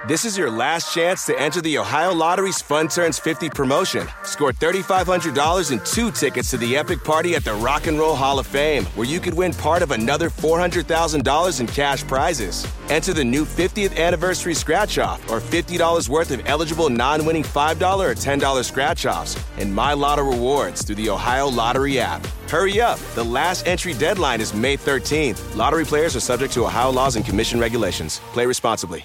This is your last chance to enter the Ohio Lottery's Fun Turns 50 promotion. Score $3,500 and 2 tickets to the epic party at the Rock and Roll Hall of Fame, where you could win part of another $400,000 in cash prizes. Enter the new 50th anniversary scratch-off or $50 worth of eligible non-winning $5 or $10 scratch-offs and My Lotto rewards through the Ohio Lottery app. Hurry up. The last entry deadline is May 13th. Lottery players are subject to Ohio laws and commission regulations. Play responsibly.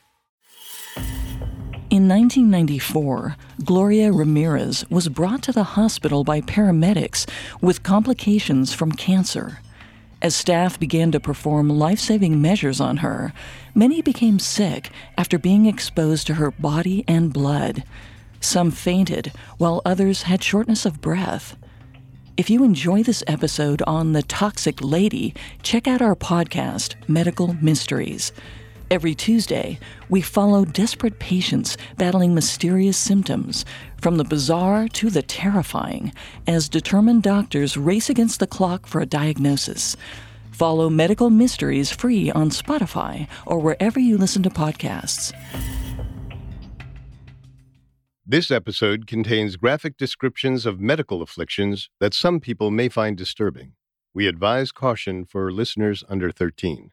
In 1994, Gloria Ramirez was brought to the hospital by paramedics with complications from cancer. As staff began to perform life-saving measures on her, many became sick after being exposed to her body and blood. Some fainted, while others had shortness of breath. If you enjoy this episode on the Toxic Lady, check out our podcast, Medical Mysteries. Every Tuesday, we follow desperate patients battling mysterious symptoms, from the bizarre to the terrifying, as determined doctors race against the clock for a diagnosis. Follow Medical Mysteries free on Spotify or wherever you listen to podcasts. This episode contains graphic descriptions of medical afflictions that some people may find disturbing. We advise caution for listeners under 13.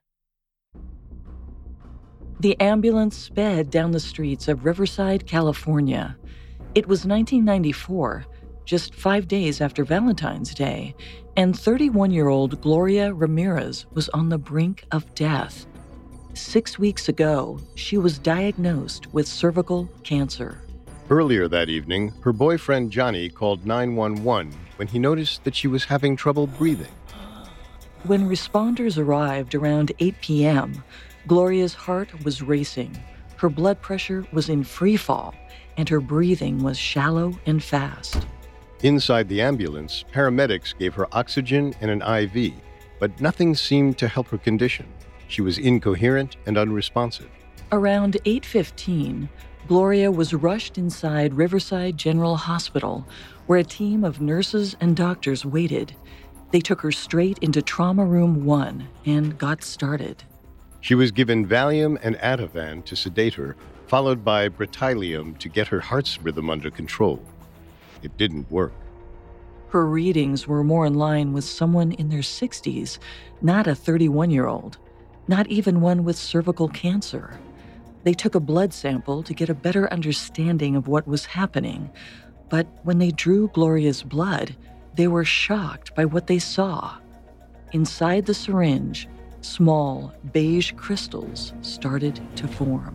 The ambulance sped down the streets of Riverside, California. It was 1994, just 5 days after Valentine's Day, and 31-year-old Gloria Ramirez was on the brink of death. 6 weeks ago, she was diagnosed with cervical cancer. Earlier that evening, her boyfriend Johnny called 911 when he noticed that she was having trouble breathing. When responders arrived around 8 p.m., Gloria's heart was racing, her blood pressure was in free fall, and her breathing was shallow and fast. Inside the ambulance, paramedics gave her oxygen and an IV, but nothing seemed to help her condition. She was incoherent and unresponsive. Around 8:15, Gloria was rushed inside Riverside General Hospital, where a team of nurses and doctors waited. They took her straight into Trauma Room 1 and got started. She was given Valium and Ativan to sedate her, followed by Britailium to get her heart's rhythm under control. It didn't work. Her readings were more in line with someone in their 60s, not a 31-year-old, not even one with cervical cancer. They took a blood sample to get a better understanding of what was happening, but when they drew Gloria's blood, they were shocked by what they saw. Inside the syringe, small beige crystals started to form.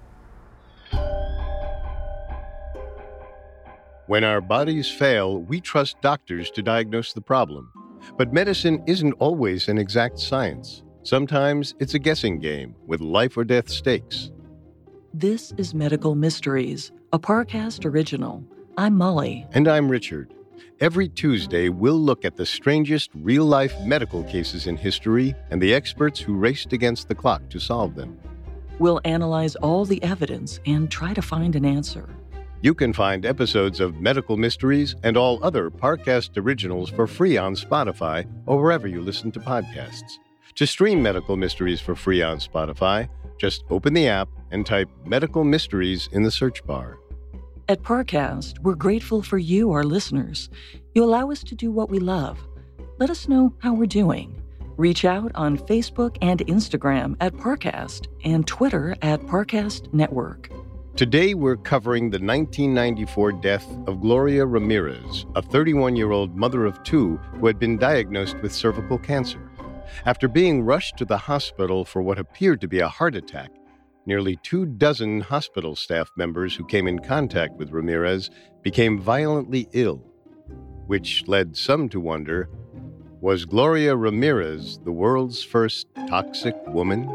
When our bodies fail, we trust doctors to diagnose the problem. But medicine isn't always an exact science. Sometimes it's a guessing game with life or death stakes. This is Medical Mysteries, a Parcast original. I'm Molly. And I'm Richard. Every Tuesday, we'll look at the strangest real-life medical cases in history and the experts who raced against the clock to solve them. We'll analyze all the evidence and try to find an answer. You can find episodes of Medical Mysteries and all other Parcast originals for free on Spotify or wherever you listen to podcasts. To stream Medical Mysteries for free on Spotify, just open the app and type Medical Mysteries in the search bar. At Parcast, we're grateful for you, our listeners. You allow us to do what we love. Let us know how we're doing. Reach out on Facebook and Instagram at Parcast and Twitter at Parcast Network. Today, we're covering the 1994 death of Gloria Ramirez, a 31-year-old mother of two who had been diagnosed with cervical cancer. After being rushed to the hospital for what appeared to be a heart attack, nearly 24 hospital staff members who came in contact with Ramirez became violently ill, which led some to wonder, was Gloria Ramirez the world's first toxic woman?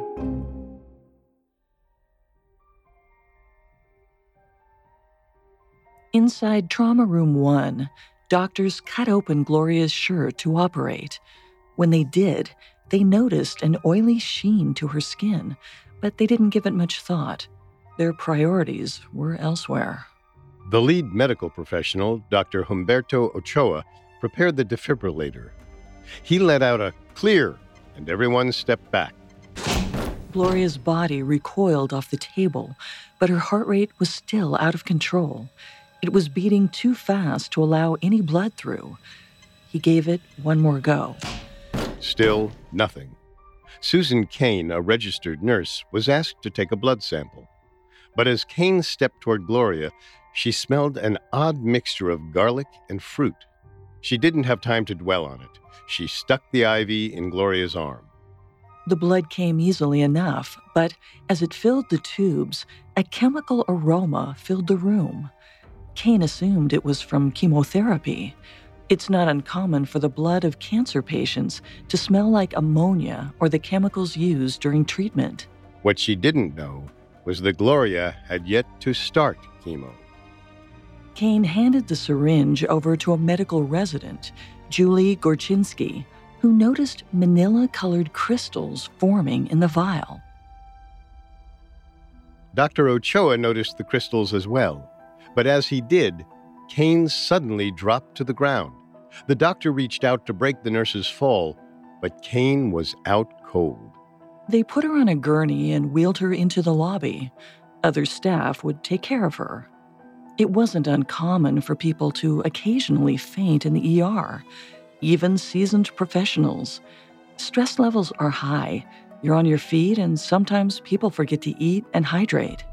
Inside Trauma Room 1, doctors cut open Gloria's shirt to operate. When they did, they noticed an oily sheen to her skin, but they didn't give it much thought. Their priorities were elsewhere. The lead medical professional, Dr. Humberto Ochoa, prepared the defibrillator. He let out a clear, and everyone stepped back. Gloria's body recoiled off the table, but her heart rate was still out of control. It was beating too fast to allow any blood through. He gave it one more go. Still nothing. Susan Kane, a registered nurse, was asked to take a blood sample. But as Kane stepped toward Gloria, she smelled an odd mixture of garlic and fruit. She didn't have time to dwell on it. She stuck the IV in Gloria's arm. The blood came easily enough, but as it filled the tubes, a chemical aroma filled the room. Kane assumed it was from chemotherapy. It's not uncommon for the blood of cancer patients to smell like ammonia or the chemicals used during treatment. What she didn't know was that Gloria had yet to start chemo. Kane handed the syringe over to a medical resident, Julie Gorchinsky, who noticed manila-colored crystals forming in the vial. Dr. Ochoa noticed the crystals as well, but as he did, Kane suddenly dropped to the ground. The doctor reached out to break the nurse's fall, but Kane was out cold. They put her on a gurney and wheeled her into the lobby. Other staff would take care of her. It wasn't uncommon for people to occasionally faint in the ER, even seasoned professionals. Stress levels are high. You're on your feet, and sometimes people forget to eat and hydrate.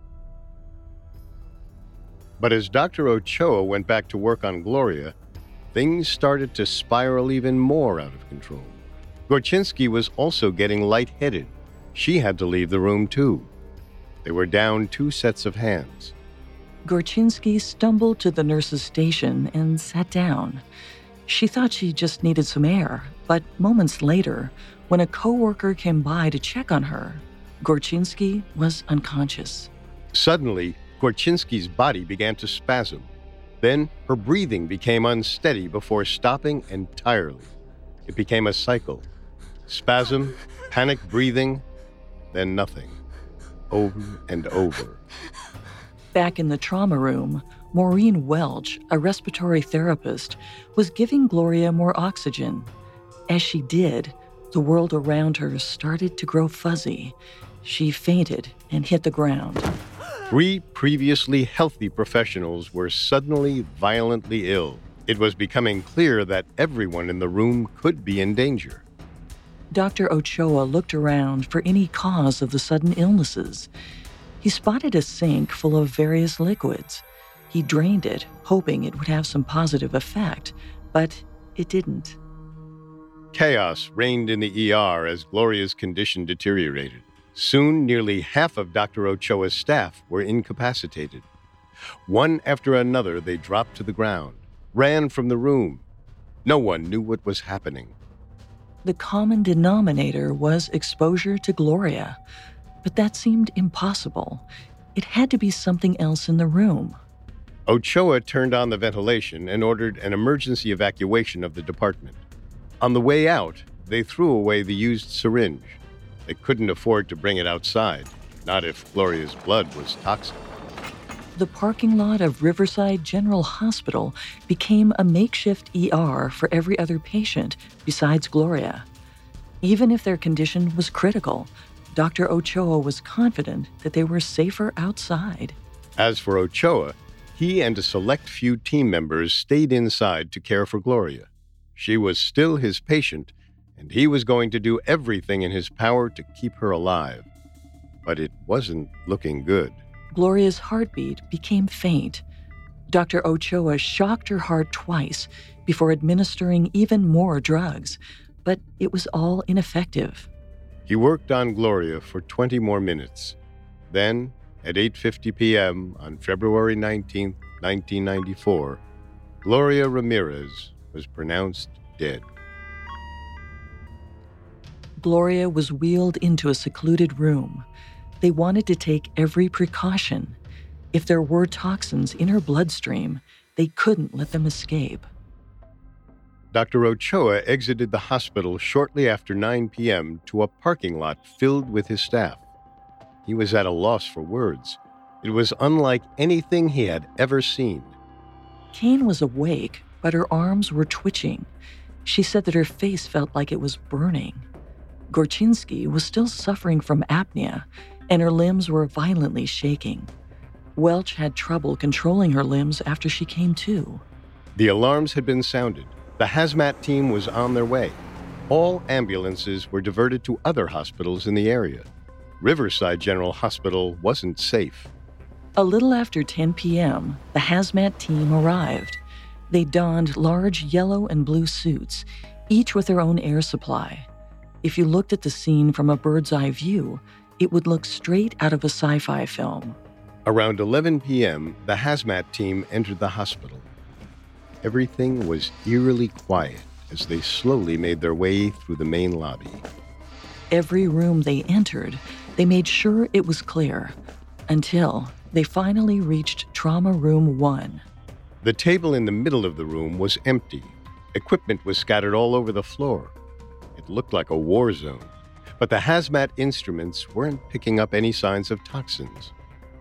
But as Dr. Ochoa went back to work on Gloria, things started to spiral even more out of control. Gorchinsky was also getting lightheaded. She had to leave the room, too. They were down 2 sets of hands. Gorchinsky stumbled to the nurse's station and sat down. She thought she just needed some air, but moments later, when a coworker came by to check on her, Gorchinsky was unconscious. Suddenly, Gorchinsky's body began to spasm. Then her breathing became unsteady before stopping entirely. It became a cycle. Spasm, panic breathing, then nothing. Over and over. Back in the trauma room, Maureen Welch, a respiratory therapist, was giving Gloria more oxygen. As she did, the world around her started to grow fuzzy. She fainted and hit the ground. 3 previously healthy professionals were suddenly violently ill. It was becoming clear that everyone in the room could be in danger. Dr. Ochoa looked around for any cause of the sudden illnesses. He spotted a sink full of various liquids. He drained it, hoping it would have some positive effect, but it didn't. Chaos reigned in the ER as Gloria's condition deteriorated. Soon, nearly half of Dr. Ochoa's staff were incapacitated. One after another, they dropped to the ground, ran from the room. No one knew what was happening. The common denominator was exposure to Gloria, but that seemed impossible. It had to be something else in the room. Ochoa turned on the ventilation and ordered an emergency evacuation of the department. On the way out, they threw away the used syringe. They couldn't afford to bring it outside, not if Gloria's blood was toxic. The parking lot of Riverside General Hospital became a makeshift ER for every other patient besides Gloria. Even if their condition was critical, Dr. Ochoa was confident that they were safer outside. As for Ochoa, he and a select few team members stayed inside to care for Gloria. She was still his patient, and he was going to do everything in his power to keep her alive. But it wasn't looking good. Gloria's heartbeat became faint. Dr. Ochoa shocked her heart twice before administering even more drugs, but it was all ineffective. He worked on Gloria for 20 more minutes. Then, at 8:50 p.m. on February 19, 1994, Gloria Ramirez was pronounced dead. Gloria was wheeled into a secluded room. They wanted to take every precaution. If there were toxins in her bloodstream, they couldn't let them escape. Dr. Ochoa exited the hospital shortly after 9 p.m. to a parking lot filled with his staff. He was at a loss for words. It was unlike anything he had ever seen. Kane was awake, but her arms were twitching. She said that her face felt like it was burning. Gorczynski was still suffering from apnea, and her limbs were violently shaking. Welch had trouble controlling her limbs after she came to. The alarms had been sounded. The hazmat team was on their way. All ambulances were diverted to other hospitals in the area. Riverside General Hospital wasn't safe. A little after 10 p.m., the hazmat team arrived. They donned large yellow and blue suits, each with their own air supply. If you looked at the scene from a bird's eye view, it would look straight out of a sci-fi film. Around 11 p.m., the hazmat team entered the hospital. Everything was eerily quiet as they slowly made their way through the main lobby. Every room they entered, they made sure it was clear, until they finally reached Trauma Room 1. The table in the middle of the room was empty. Equipment was scattered all over the floor. It looked like a war zone, but the hazmat instruments weren't picking up any signs of toxins.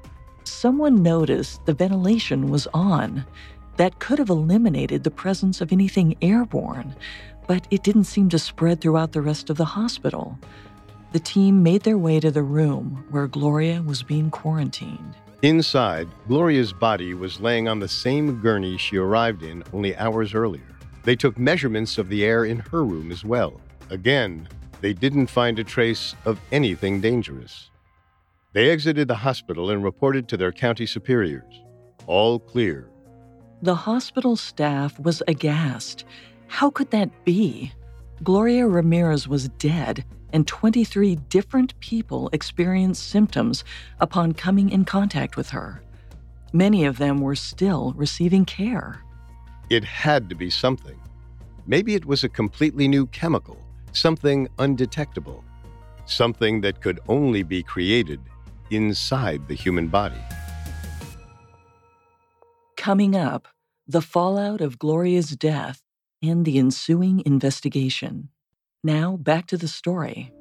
Someone noticed the ventilation was on. That could have eliminated the presence of anything airborne, but it didn't seem to spread throughout the rest of the hospital. The team made their way to the room where Gloria was being quarantined. Inside, Gloria's body was laying on the same gurney she arrived in only hours earlier. They took measurements of the air in her room as well. Again, they didn't find a trace of anything dangerous. They exited the hospital and reported to their county superiors. All clear. The hospital staff was aghast. How could that be? Gloria Ramirez was dead, and 23 different people experienced symptoms upon coming in contact with her. Many of them were still receiving care. It had to be something. Maybe it was a completely new chemical, something undetectable, something that could only be created inside the human body. Coming up, the fallout of Gloria's death and the ensuing investigation. Now, back to the story.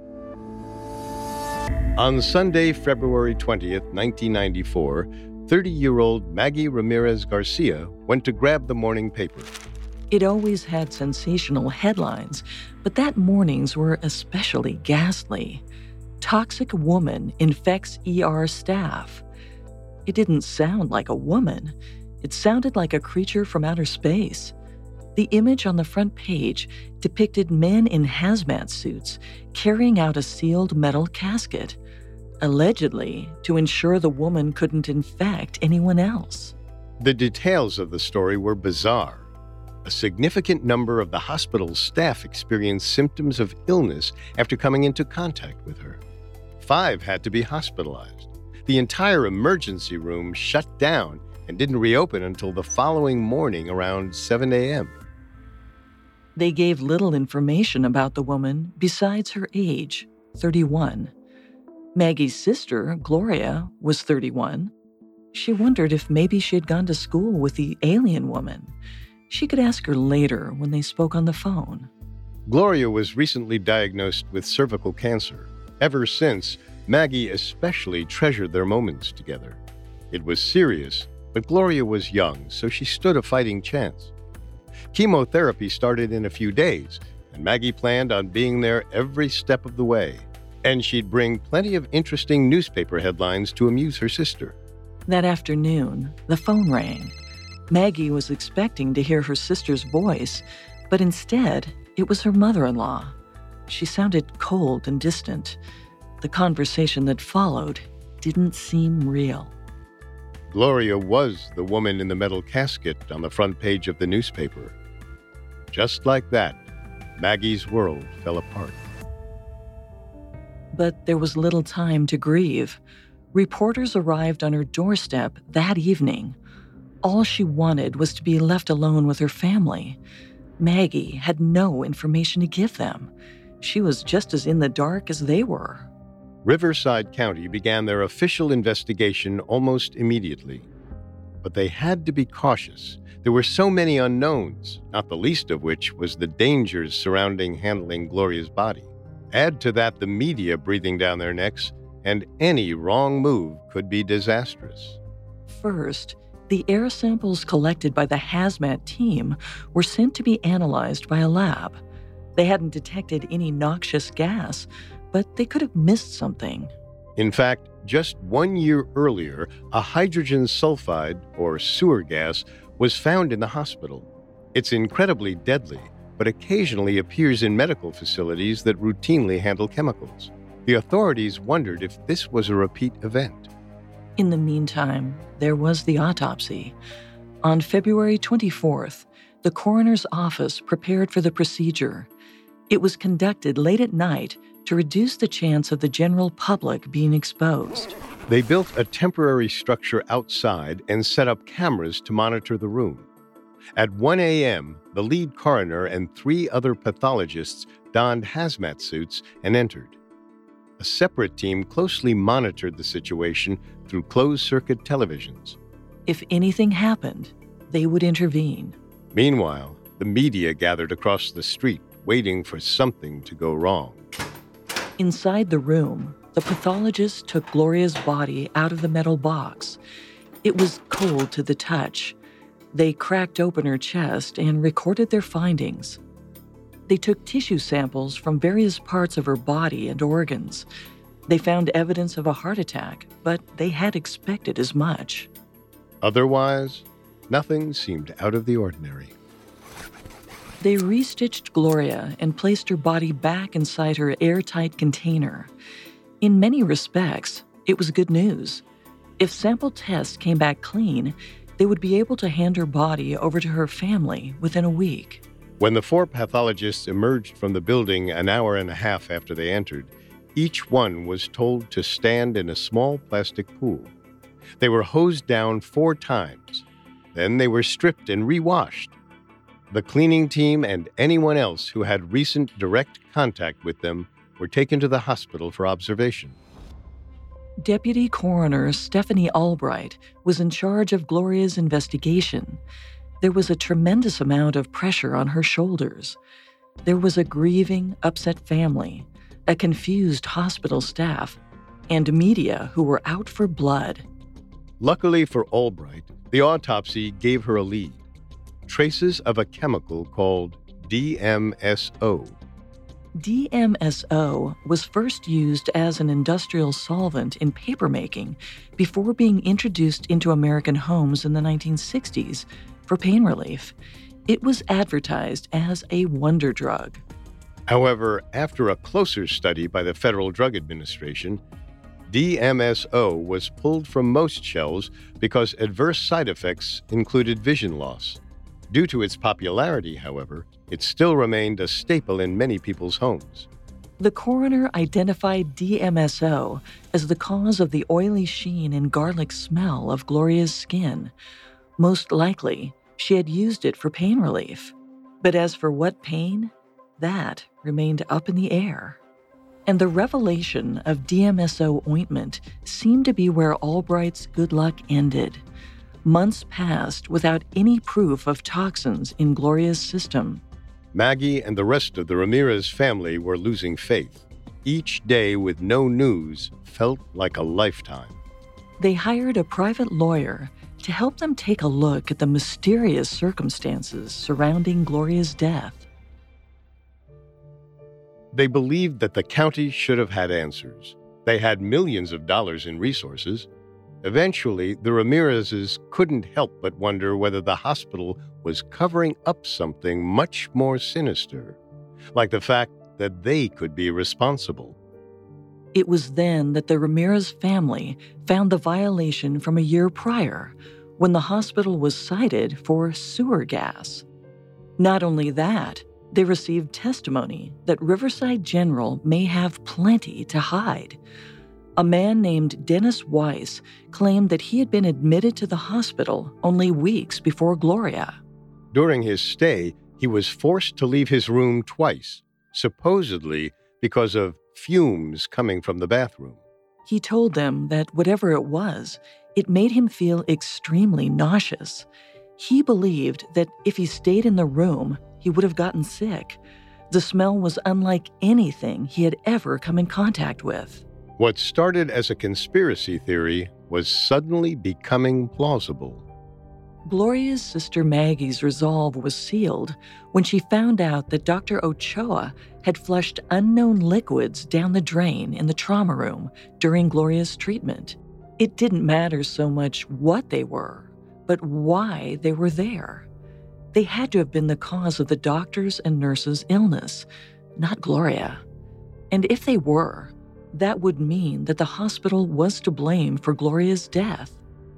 On Sunday, February 20th, 1994, 30-year-old Maggie Ramirez Garcia went to grab the morning paper. It always had sensational headlines, but that morning's were especially ghastly. Toxic woman infects ER staff. It didn't sound like a woman. It sounded like a creature from outer space. The image on the front page depicted men in hazmat suits carrying out a sealed metal casket, allegedly to ensure the woman couldn't infect anyone else. The details of the story were bizarre. A significant number of the hospital's staff experienced symptoms of illness after coming into contact with her. 5 had to be hospitalized. The entire emergency room shut down and didn't reopen until the following morning around 7 a.m. They gave little information about the woman besides her age, 31. Maggie's sister, Gloria, was 31. She wondered if maybe she had gone to school with the alien woman. She could ask her later when they spoke on the phone. Gloria was recently diagnosed with cervical cancer. Ever since, Maggie especially treasured their moments together. It was serious, but Gloria was young, so she stood a fighting chance. Chemotherapy started in a few days, and Maggie planned on being there every step of the way. And she'd bring plenty of interesting newspaper headlines to amuse her sister. That afternoon, the phone rang. Maggie was expecting to hear her sister's voice, but instead, it was her mother-in-law. She sounded cold and distant. The conversation that followed didn't seem real. Gloria was the woman in the metal casket on the front page of the newspaper. Just like that, Maggie's world fell apart. But there was little time to grieve. Reporters arrived on her doorstep that evening. All she wanted was to be left alone with her family. Maggie had no information to give them. She was just as in the dark as they were. Riverside County began their official investigation almost immediately. But they had to be cautious. There were so many unknowns, not the least of which was the dangers surrounding handling Gloria's body. Add to that the media breathing down their necks, and any wrong move could be disastrous. First, the air samples collected by the hazmat team were sent to be analyzed by a lab. They hadn't detected any noxious gas, but they could have missed something. In fact, just 1 year earlier, a hydrogen sulfide, or sewer gas, was found in the hospital. It's incredibly deadly, but occasionally appears in medical facilities that routinely handle chemicals. The authorities wondered if this was a repeat event. In the meantime, there was the autopsy. On February 24th, the coroner's office prepared for the procedure. It was conducted late at night to reduce the chance of the general public being exposed. They built a temporary structure outside and set up cameras to monitor the room. At 1 a.m., the lead coroner and 3 other pathologists donned hazmat suits and entered. A separate team closely monitored the situation through closed-circuit televisions. If anything happened, they would intervene. Meanwhile, the media gathered across the street, waiting for something to go wrong. Inside the room, the pathologists took Gloria's body out of the metal box. It was cold to the touch. They cracked open her chest and recorded their findings. They took tissue samples from various parts of her body and organs. They found evidence of a heart attack, but they had expected as much. Otherwise, nothing seemed out of the ordinary. They restitched Gloria and placed her body back inside her airtight container. In many respects, it was good news. If sample tests came back clean, they would be able to hand her body over to her family within a week. When the 4 pathologists emerged from the building an hour and a half after they entered, each one was told to stand in a small plastic pool. They were hosed down 4 times. Then they were stripped and re-washed. The cleaning team and anyone else who had recent direct contact with them were taken to the hospital for observation. Deputy Coroner Stephanie Albright was in charge of Gloria's investigation. There was a tremendous amount of pressure on her shoulders. There was a grieving, upset family, a confused hospital staff, and media who were out for blood. Luckily for Albright, the autopsy gave her a lead. Traces of a chemical called DMSO. DMSO was first used as an industrial solvent in papermaking before being introduced into American homes in the 1960s for pain relief. It was advertised as a wonder drug. However, after a closer study by the Federal Drug Administration, DMSO was pulled from most shelves because adverse side effects included vision loss. Due to its popularity, however, it still remained a staple in many people's homes. The coroner identified DMSO as the cause of the oily sheen and garlic smell of Gloria's skin. Most likely, she had used it for pain relief. But as for what pain, that remained up in the air. And the revelation of DMSO ointment seemed to be where Albright's good luck ended. Months passed without any proof of toxins in Gloria's system. Maggie and the rest of the Ramirez family were losing faith. Each day with no news felt like a lifetime. They hired a private lawyer to help them take a look at the mysterious circumstances surrounding Gloria's death. They believed that the county should have had answers. They had millions of dollars in resources. Eventually, the Ramirezes couldn't help but wonder whether the hospital was covering up something much more sinister, like the fact that they could be responsible. It was then that the Ramirez family found the violation from a year prior, when the hospital was cited for sewer gas. Not only that, they received testimony that Riverside General may have plenty to hide. A man named Dennis Weiss claimed that he had been admitted to the hospital only weeks before Gloria. During his stay, he was forced to leave his room twice, supposedly because of fumes coming from the bathroom. He told them that whatever it was, it made him feel extremely nauseous. He believed that if he stayed in the room, he would have gotten sick. The smell was unlike anything he had ever come in contact with. What started as a conspiracy theory was suddenly becoming plausible. Gloria's sister Maggie's resolve was sealed when she found out that Dr. Ochoa had flushed unknown liquids down the drain in the trauma room during Gloria's treatment. It didn't matter so much what they were, but why they were there. They had to have been the cause of the doctor's and nurse's illness, not Gloria. And if they were, that would mean that the hospital was to blame for Gloria's death.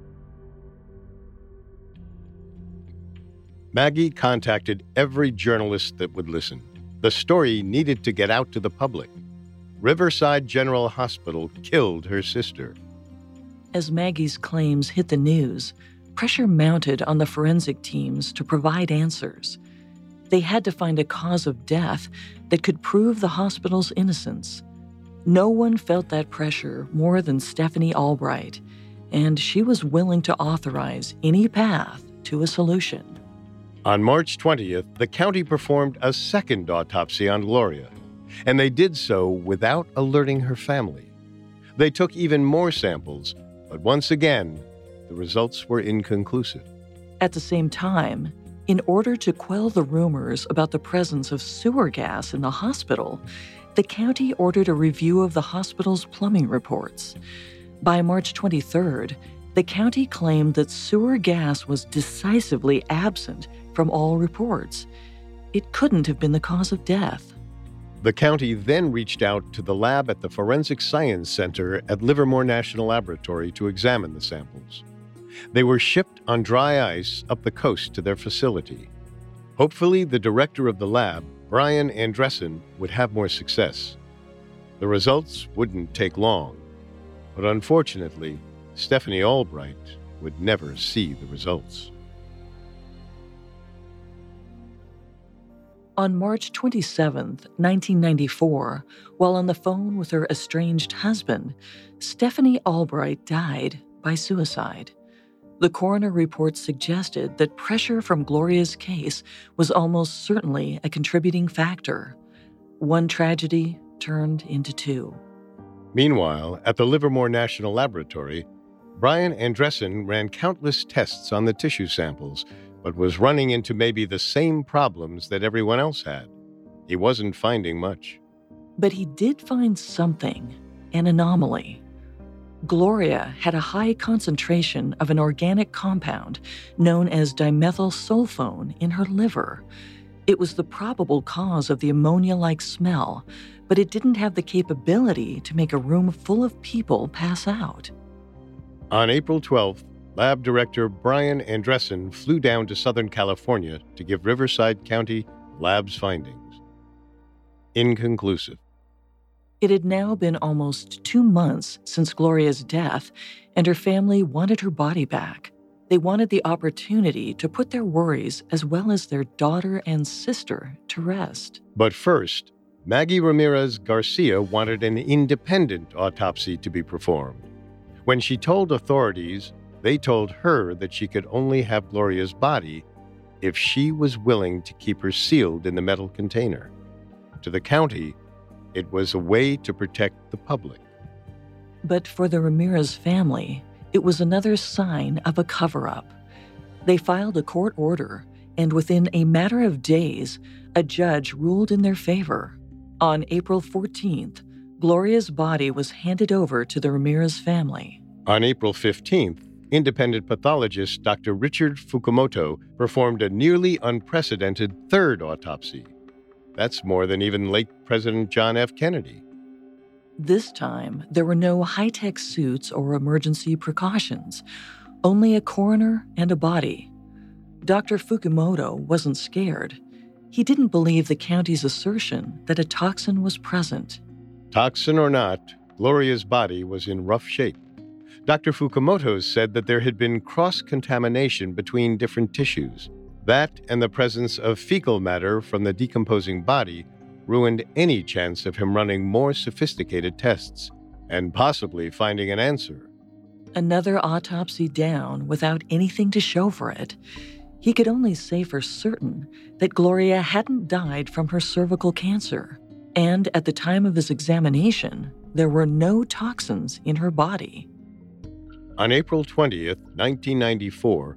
Maggie contacted every journalist that would listen. The story needed to get out to the public. Riverside General Hospital killed her sister. As Maggie's claims hit the news, pressure mounted on the forensic teams to provide answers. They had to find a cause of death that could prove the hospital's innocence. No one felt that pressure more than Stephanie Albright, and she was willing to authorize any path to a solution. On March 20th, the county performed a second autopsy on Gloria, and they did so without alerting her family. They took even more samples, but once again, the results were inconclusive. At the same time, in order to quell the rumors about the presence of sewer gas in the hospital, the county ordered a review of the hospital's plumbing reports. By March 23rd, the county claimed that sewer gas was decisively absent from all reports. It couldn't have been the cause of death. The county then reached out to the lab at the Forensic Science Center at Livermore National Laboratory to examine the samples. They were shipped on dry ice up the coast to their facility. Hopefully, the director of the lab, Brian Andressen, would have more success. The results wouldn't take long, but unfortunately, Stephanie Albright would never see the results. On March 27, 1994, while on the phone with her estranged husband, Stephanie Albright died by suicide. The coroner report suggested that pressure from Gloria's case was almost certainly a contributing factor. One tragedy turned into two. Meanwhile, at the Livermore National Laboratory, Brian Andressen ran countless tests on the tissue samples, but was running into maybe the same problems that everyone else had. He wasn't finding much. But he did find something, an anomaly. Gloria had a high concentration of an organic compound known as dimethylsulfone in her liver. It was the probable cause of the ammonia-like smell, but it didn't have the capability to make a room full of people pass out. On April 12th, Lab Director Brian Andressen flew down to Southern California to give Riverside County lab's findings. Inconclusive. It had now been almost 2 months since Gloria's death, and her family wanted her body back. They wanted the opportunity to put their worries as well as their daughter and sister to rest. But first, Maggie Ramirez Garcia wanted an independent autopsy to be performed. When she told authorities, they told her that she could only have Gloria's body if she was willing to keep her sealed in the metal container. To the county, it was a way to protect the public. But for the Ramirez family, it was another sign of a cover-up. They filed a court order, and within a matter of days, a judge ruled in their favor. On April 14th, Gloria's body was handed over to the Ramirez family. On April 15th, independent pathologist Dr. Richard Fukumoto performed a nearly unprecedented third autopsy. That's more than even late President John F. Kennedy. This time, there were no high-tech suits or emergency precautions, only a coroner and a body. Dr. Fukumoto wasn't scared. He didn't believe the county's assertion that a toxin was present. Toxin or not, Gloria's body was in rough shape. Dr. Fukumoto said that there had been cross-contamination between different tissues. That and the presence of fecal matter from the decomposing body ruined any chance of him running more sophisticated tests and possibly finding an answer. Another autopsy down without anything to show for it. He could only say for certain that Gloria hadn't died from her cervical cancer. And at the time of his examination, there were no toxins in her body. On April 20th, 1994,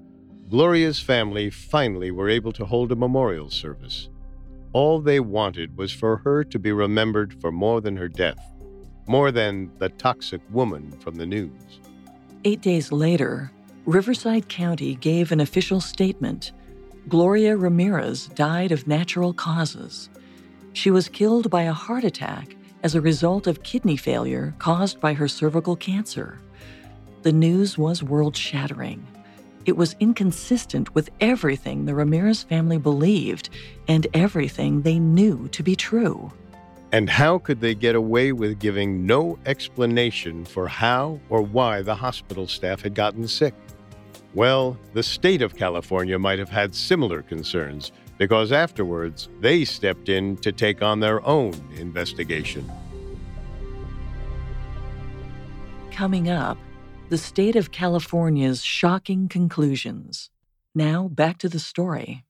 Gloria's family finally were able to hold a memorial service. All they wanted was for her to be remembered for more than her death, more than the toxic woman from the news. 8 days later, Riverside County gave an official statement. Gloria Ramirez died of natural causes. She was killed by a heart attack as a result of kidney failure caused by her cervical cancer. The news was world-shattering. It was inconsistent with everything the Ramirez family believed and everything they knew to be true. And how could they get away with giving no explanation for how or why the hospital staff had gotten sick? Well, the state of California might have had similar concerns because afterwards they stepped in to take on their own investigation. Coming up, the state of California's shocking conclusions. Now back to the story.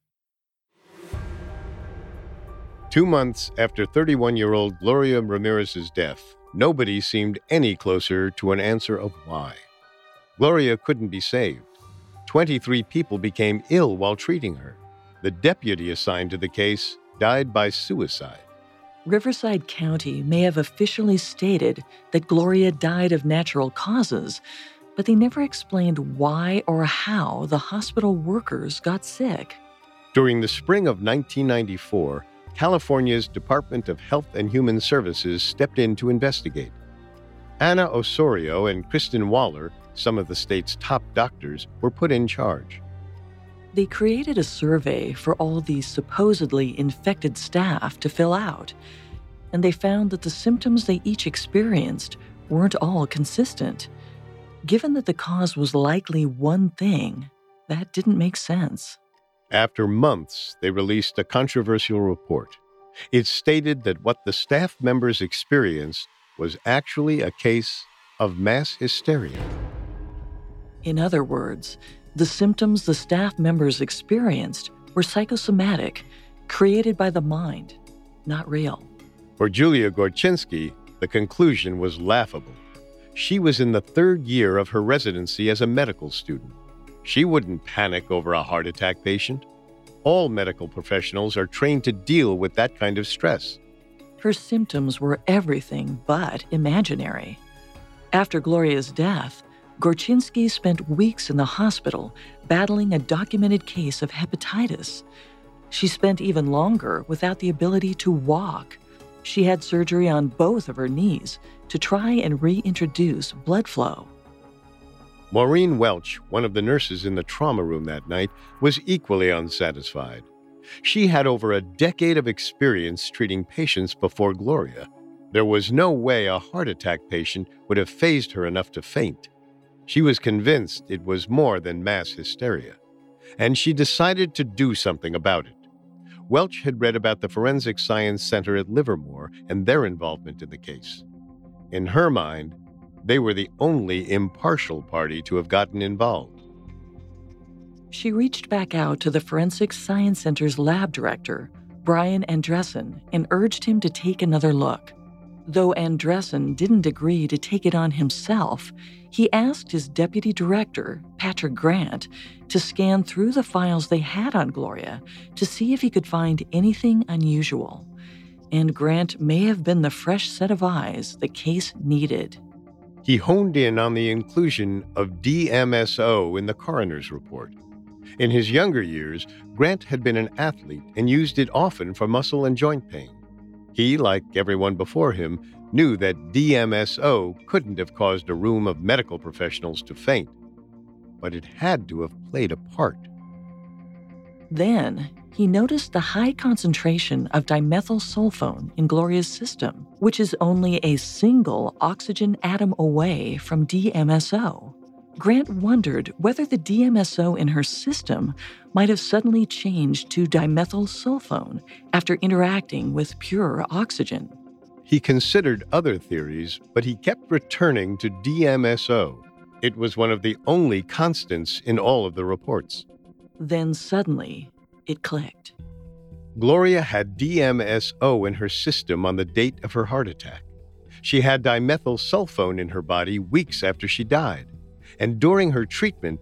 2 months after 31-year-old Gloria Ramirez's death, nobody seemed any closer to an answer of why. Gloria couldn't be saved. 23 people became ill while treating her. The deputy assigned to the case died by suicide. Riverside County may have officially stated that Gloria died of natural causes, but they never explained why or how the hospital workers got sick. During the spring of 1994, California's Department of Health and Human Services stepped in to investigate. Ana Osorio and Kristen Waller, some of the state's top doctors, were put in charge. They created a survey for all the supposedly infected staff to fill out, and they found that the symptoms they each experienced weren't all consistent. Given that the cause was likely one thing, that didn't make sense. After months, they released a controversial report. It stated that what the staff members experienced was actually a case of mass hysteria. In other words, the symptoms the staff members experienced were psychosomatic, created by the mind, not real. For Julia Gorchinsky, the conclusion was laughable. She was in the 3rd year of her residency as a medical student. She wouldn't panic over a heart attack patient. All medical professionals are trained to deal with that kind of stress. Her symptoms were everything but imaginary. After Gloria's death, Gorchinsky spent weeks in the hospital battling a documented case of hepatitis. She spent even longer without the ability to walk. She had surgery on both of her knees to try and reintroduce blood flow. Maureen Welch, one of the nurses in the trauma room that night, was equally unsatisfied. She had over a decade of experience treating patients before Gloria. There was no way a heart attack patient would have fazed her enough to faint. She was convinced it was more than mass hysteria, and she decided to do something about it. Welch had read about the Forensic Science Center at Livermore and their involvement in the case. In her mind, they were the only impartial party to have gotten involved. She reached back out to the Forensic Science Center's lab director, Brian Andressen, and urged him to take another look. Though Andressen didn't agree to take it on himself, he asked his deputy director, Patrick Grant, to scan through the files they had on Gloria to see if he could find anything unusual. And Grant may have been the fresh set of eyes the case needed. He honed in on the inclusion of DMSO in the coroner's report. In his younger years, Grant had been an athlete and used it often for muscle and joint pain. He, like everyone before him, knew that DMSO couldn't have caused a room of medical professionals to faint, but it had to have played a part. Then, he noticed the high concentration of dimethylsulfone in Gloria's system, which is only a single oxygen atom away from DMSO. Grant wondered whether the DMSO in her system might have suddenly changed to dimethylsulfone after interacting with pure oxygen. He considered other theories, but he kept returning to DMSO. It was one of the only constants in all of the reports. Then suddenly, it clicked. Gloria had DMSO in her system on the date of her heart attack. She had dimethylsulfone in her body weeks after she died. And during her treatment,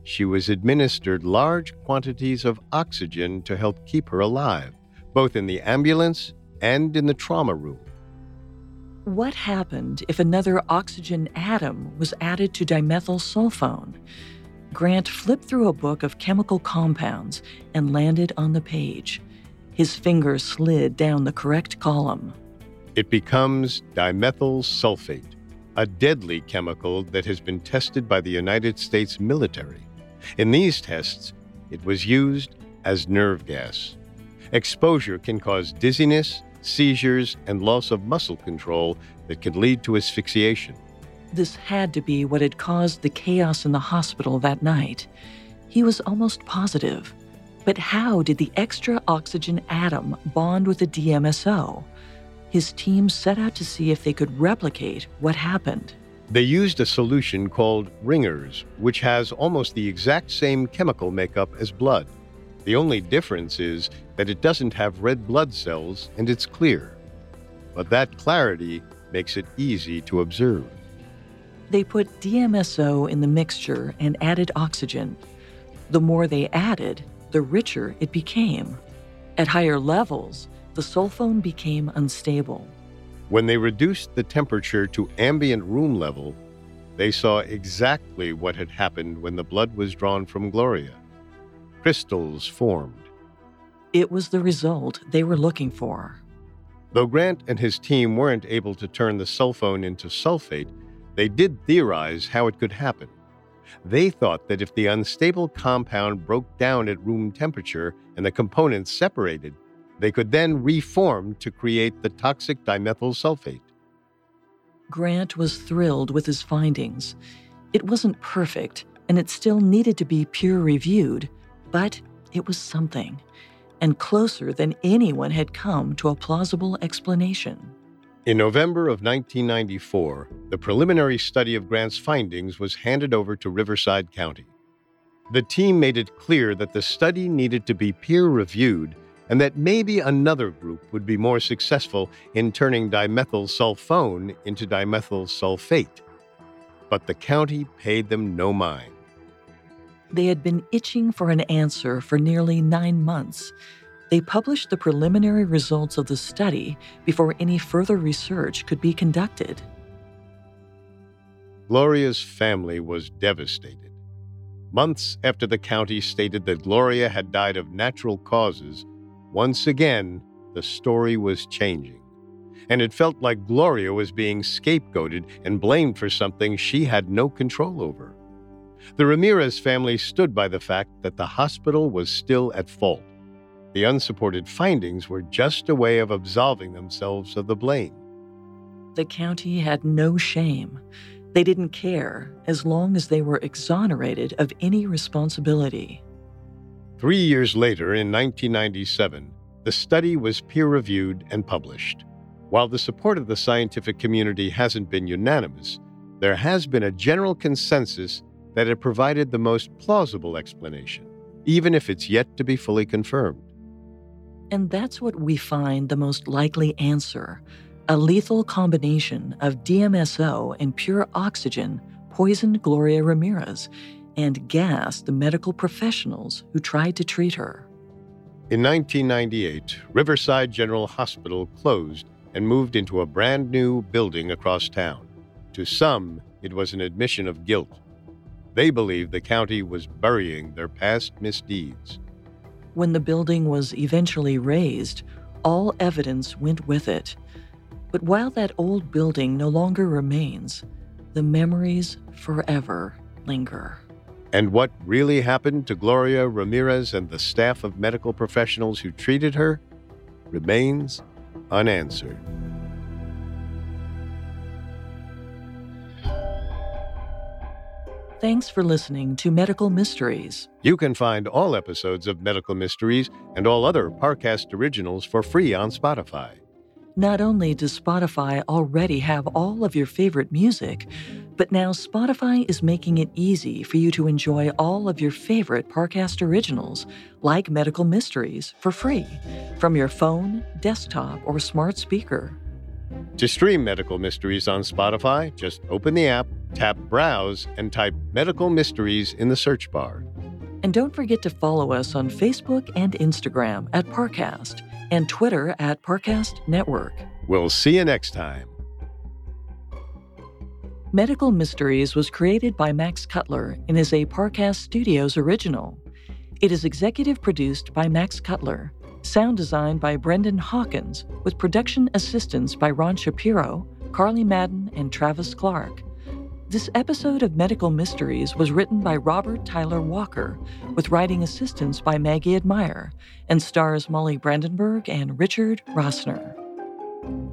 she was administered large quantities of oxygen to help keep her alive, both in the ambulance and in the trauma room. What happened if another oxygen atom was added to dimethylsulfone? Grant flipped through a book of chemical compounds and landed on the page. His finger slid down the correct column. It becomes dimethyl sulfate, a deadly chemical that has been tested by the United States military. In these tests, it was used as nerve gas. Exposure can cause dizziness, seizures, and loss of muscle control that can lead to asphyxiation. This had to be what had caused the chaos in the hospital that night. He was almost positive. But how did the extra oxygen atom bond with the DMSO? His team set out to see if they could replicate what happened. They used a solution called Ringer's, which has almost the exact same chemical makeup as blood. The only difference is that it doesn't have red blood cells and it's clear. But that clarity makes it easy to observe. They put DMSO in the mixture and added oxygen. The more they added, the richer it became. At higher levels, the sulfone became unstable. When they reduced the temperature to ambient room level, they saw exactly what had happened when the blood was drawn from Gloria. Crystals formed. It was the result they were looking for. Though Grant and his team weren't able to turn the sulfone into sulfate, they did theorize how it could happen. They thought that if the unstable compound broke down at room temperature and the components separated, they could then reform to create the toxic dimethyl sulfate. Grant was thrilled with his findings. It wasn't perfect, and it still needed to be peer-reviewed, but it was something, and closer than anyone had come to a plausible explanation. In November of 1994, the preliminary study of Grant's findings was handed over to Riverside County. The team made it clear that the study needed to be peer-reviewed and that maybe another group would be more successful in turning dimethyl sulfone into dimethyl sulfate. But the county paid them no mind. They had been itching for an answer for nearly 9 months. They published the preliminary results of the study before any further research could be conducted. Gloria's family was devastated. Months after the county stated that Gloria had died of natural causes, once again, the story was changing. And it felt like Gloria was being scapegoated and blamed for something she had no control over. The Ramirez family stood by the fact that the hospital was still at fault. The unsupported findings were just a way of absolving themselves of the blame. The county had no shame. They didn't care as long as they were exonerated of any responsibility. 3 years later, in 1997, the study was peer-reviewed and published. While the support of the scientific community hasn't been unanimous, there has been a general consensus that it provided the most plausible explanation, even if it's yet to be fully confirmed. And that's what we find the most likely answer. A lethal combination of DMSO and pure oxygen poisoned Gloria Ramirez and gassed the medical professionals who tried to treat her. In 1998, Riverside General Hospital closed and moved into a brand new building across town. To some, it was an admission of guilt. They believed the county was burying their past misdeeds. When the building was eventually razed, all evidence went with it. But while that old building no longer remains, the memories forever linger. And what really happened to Gloria Ramirez and the staff of medical professionals who treated her remains unanswered. Thanks for listening to Medical Mysteries. You can find all episodes of Medical Mysteries and all other Parcast originals for free on Spotify. Not only does Spotify already have all of your favorite music, but now Spotify is making it easy for you to enjoy all of your favorite Parcast originals, like Medical Mysteries, for free from your phone, desktop, or smart speaker. To stream Medical Mysteries on Spotify, just open the app, tap Browse, and type Medical Mysteries in the search bar. And don't forget to follow us on Facebook and Instagram at Parcast and Twitter at Parcast Network. We'll see you next time. Medical Mysteries was created by Max Cutler and is a Parcast Studios original. It is executive produced by Max Cutler, sound designed by Brendan Hawkins, with production assistance by Ron Shapiro, Carly Madden, and Travis Clark. This episode of Medical Mysteries was written by Robert Tyler Walker, with writing assistance by Maggie Admire, and stars Molly Brandenburg and Richard Rossner.